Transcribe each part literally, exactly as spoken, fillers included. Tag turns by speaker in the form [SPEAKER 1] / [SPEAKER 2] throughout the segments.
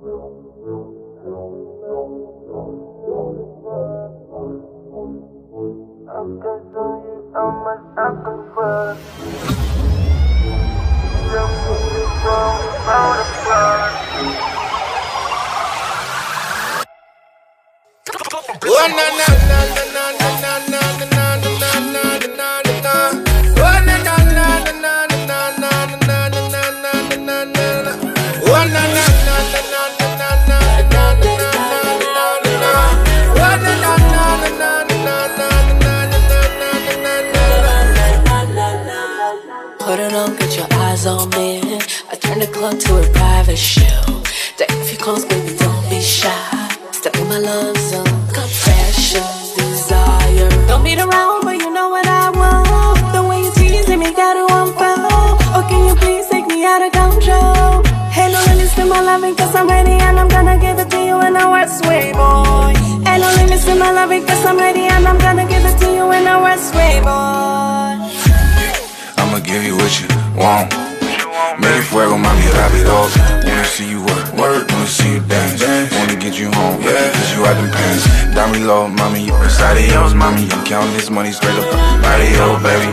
[SPEAKER 1] Put it on, get your eyes on me. I turn the club to a private show. Take a few calls, baby, don't be shy. Step in my love zone, confession, desire. Don't beat around, but you know what I want. The way you teasing me, got it on file. Or can you please take me out of control? Hey, no limits to my loving, cause I'm ready and I'm gonna give it to you in a West way, boy. Hey, no limits to my loving, cause I'm ready and I'm gonna give it to you in a West way, boy.
[SPEAKER 2] I'ma give you what you want. Make it fuego, mami, rápido. Wanna see you work, work, wanna see you dance. Wanna get you home, yeah, cause you out them pants. Down below, mami, you Adios, mami. I'm counting this money straight up Mario, baby.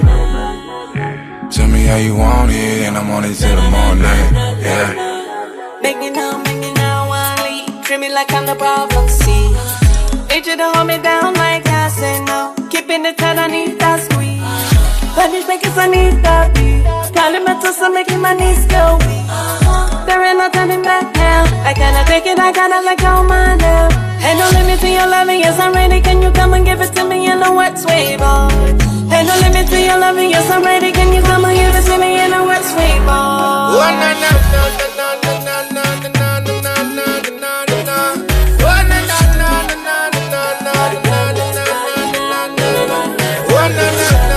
[SPEAKER 2] Tell me how you want it, and I'm on it till the morning, yeah.
[SPEAKER 1] Make me know, make me know, one lead. Treat me like I'm the problem, see. Need you to hold me down like I say no. Keeping it tight, I need that squeeze. Punish me cause I need that beat. Calling my toes, I'm making my knees go weak. There ain't no turning back now. I cannot take it, I gotta let go of my now. Ain't no limit to your loving, yes I'm ready. Can you come and give it to me in a wet way, boy? Ain't no limit to your loving, yes I'm ready. Can you come and give it to me in a wet way, boy?
[SPEAKER 3] Oh, na na na na na na na na na na na na na. Oh, na na na na na na na na na na na. Oh, na na na.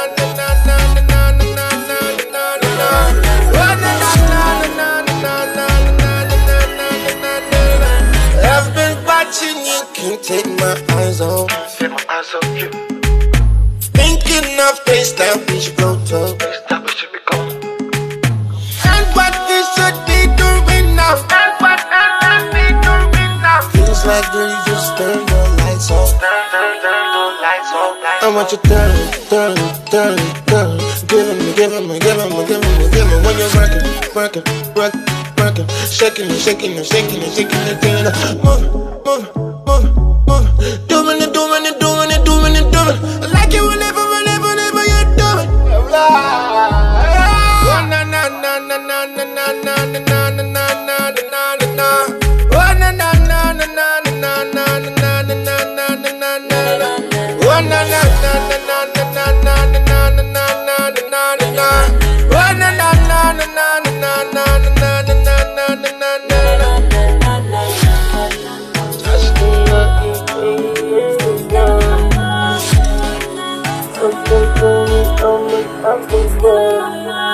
[SPEAKER 3] Can't take my eyes off. Take my eyes off you. Thinking of things that we should go to. Things that we should be going. And what we should be doing now. And what we be doing now. Feels like girl, you just turn the lights off. Turn, turn, turn the lights off. Lights I want you turn, turn, turn, turn. Give him, give him, give him, give him, give him. When you're working, working, working, working, shaking it, shaking it, shaking it, shaking it, shaking it. Move, move. Doing it, doing it, doing it, doing it, doing it. I like it whenever, whenever, whenever you do it. Oh, na na na na na na na na na na na na na na. Oh, na na na na na na na na na na na na na. Oh, na na na na na na na na na na na na na. Oh, na na na na na na na na na na na na. I'm